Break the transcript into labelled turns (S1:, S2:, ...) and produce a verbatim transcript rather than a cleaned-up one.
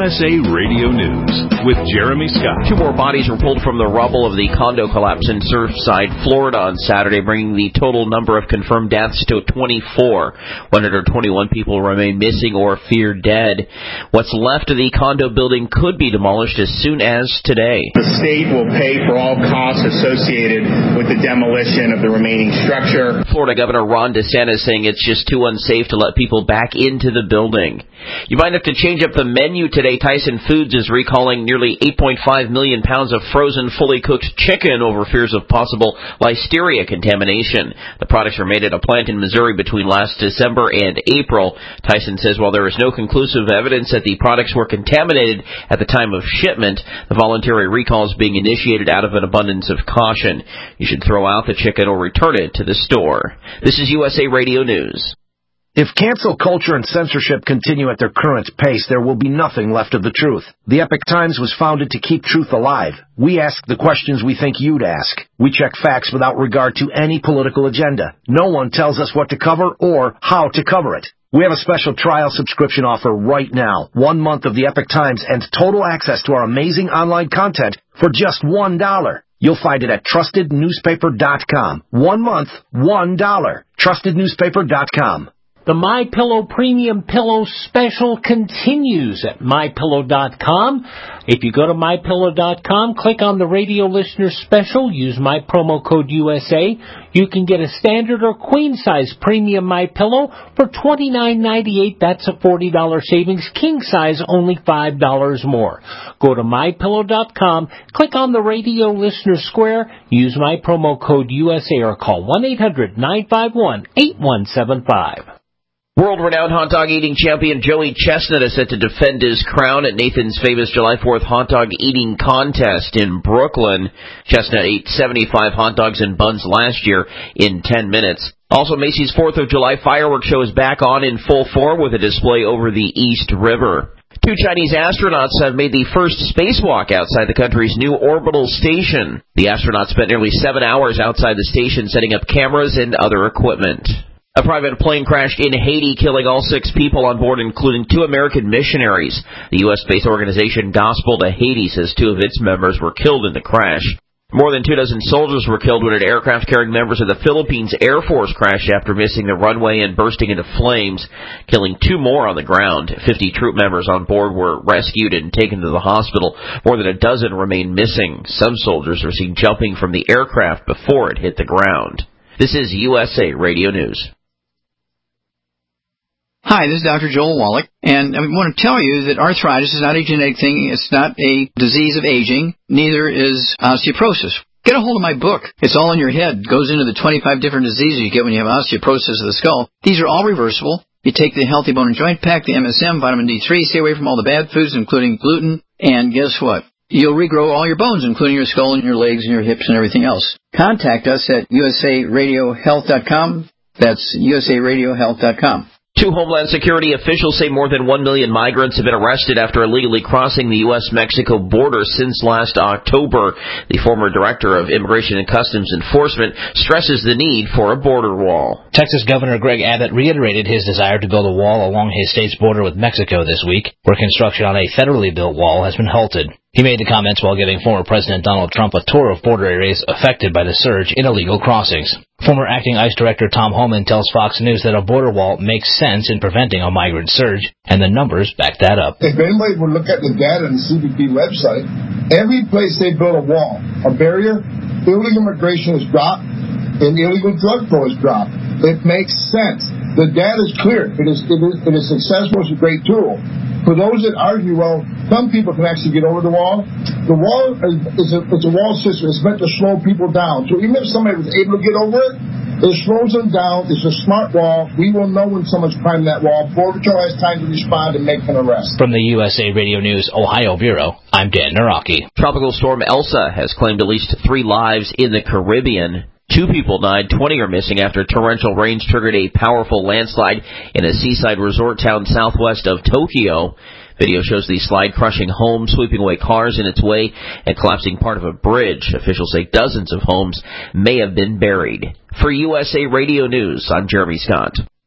S1: S A Radio News with Jeremy Scott.
S2: Two more bodies were pulled from the rubble of the condo collapse in Surfside, Florida on Saturday, bringing the total number of confirmed deaths to twenty-four. one hundred twenty-one people remain missing or feared dead. What's left of the condo building could be demolished as soon as today.
S3: The state will pay for all costs associated with the demolition of the remaining structure. Florida
S2: Governor Ron DeSantis saying it's just too unsafe to let people back into the building. You might have to change up the menu today. Tyson Foods is recalling nearly eight point five million pounds of frozen, fully cooked chicken over fears of possible listeria contamination. The products were made at a plant in Missouri between last December and April. Tyson says while there is no conclusive evidence that the products were contaminated at the time of shipment, the voluntary recall is being initiated out of an abundance of caution. You should throw out the chicken or return it to the store. This is U S A Radio News.
S4: If cancel culture and censorship continue at their current pace, there will be nothing left of the truth. The Epoch Times was founded to keep truth alive. We ask the questions we think you'd ask. We check facts without regard to any political agenda. No one tells us what to cover or how to cover it. We have a special trial subscription offer right now. One month of the Epoch Times and total access to our amazing online content for just one dollar. You'll find it at trusted newspaper dot com. One month, one dollar. trusted newspaper dot com.
S5: The MyPillow Premium Pillow Special continues at my pillow dot com. If you go to my pillow dot com, click on the radio listener special, use my promo code U S A. You can get a standard or queen size premium MyPillow for twenty-nine ninety-eight. That's a forty dollars savings. King size only five dollars more. Go to my pillow dot com, click on the radio listener square, use my promo code U S A or call one eight hundred nine five one eight one seven five.
S2: World-renowned hot dog eating champion Joey Chestnut is set to defend his crown at Nathan's famous July fourth hot dog eating contest in Brooklyn. Chestnut ate seventy-five hot dogs and buns last year in ten minutes. Also, Macy's fourth of July fireworks show is back on in full form with a display over the East River. Two Chinese astronauts have made the first spacewalk outside the country's new orbital station. The astronauts spent nearly seven hours outside the station setting up cameras and other equipment. A private plane crashed in Haiti, killing all six people on board, including two American missionaries. The U S-based organization Gospel to Haiti says two of its members were killed in the crash. More than two dozen soldiers were killed when an aircraft carrying members of the Philippines Air Force crashed after missing the runway and bursting into flames, killing two more on the ground. Fifty troop members on board were rescued and taken to the hospital. More than a dozen remain missing. Some soldiers were seen jumping from the aircraft before it hit the ground. This is U S A Radio News.
S6: Hi, this is Doctor Joel Wallach, and I want to tell you that arthritis is not a genetic thing. It's not a disease of aging. Neither is osteoporosis. Get a hold of my book. It's all in your head. It goes into the twenty-five different diseases you get when you have osteoporosis of the skull. These are all reversible. You take the Healthy Bone and Joint Pack, the M S M, vitamin D three, stay away from all the bad foods, including gluten, and guess what? You'll regrow all your bones, including your skull and your legs and your hips and everything else. Contact us at U S A radio health dot com. That's U S A radio health dot com.
S2: Two Homeland Security officials say more than one million migrants have been arrested after illegally crossing the U S Mexico border since last October. The former director of Immigration and Customs Enforcement stresses the need for a border wall.
S7: Texas Governor Greg Abbott reiterated his desire to build a wall along his state's border with Mexico this week, where construction on a federally built wall has been halted. He made the comments while giving former President Donald Trump a tour of border areas affected by the surge in illegal crossings. Former acting ICE Director Tom Homan tells Fox News that a border wall makes sense in preventing a migrant surge, and the numbers back that up.
S8: If anybody would look at the data on the C B P website, every place they build a wall, a barrier, illegal immigration is dropped, and illegal drug flow is dropped. It makes sense. The data is clear. It is, it is, it is successful. It's a great tool. For those that argue, well, some people can actually get over the wall. The wall is, is a, it's a wall system. It's meant to slow people down. So even if somebody was able to get over it, it slows them down. It's a smart wall. We will know when someone's climbing that wall. Border Patrol has time to respond and make an arrest.
S7: From the U S A Radio News Ohio Bureau, I'm Dan Naraki.
S2: Tropical storm Elsa has claimed at least three lives in the Caribbean. Two people died, twenty are missing after torrential rains triggered a powerful landslide in a seaside resort town southwest of Tokyo. Video shows the slide crushing homes, sweeping away cars in its way, and collapsing part of a bridge. Officials say dozens of homes may have been buried. For U S A Radio News, I'm Jeremy Scott.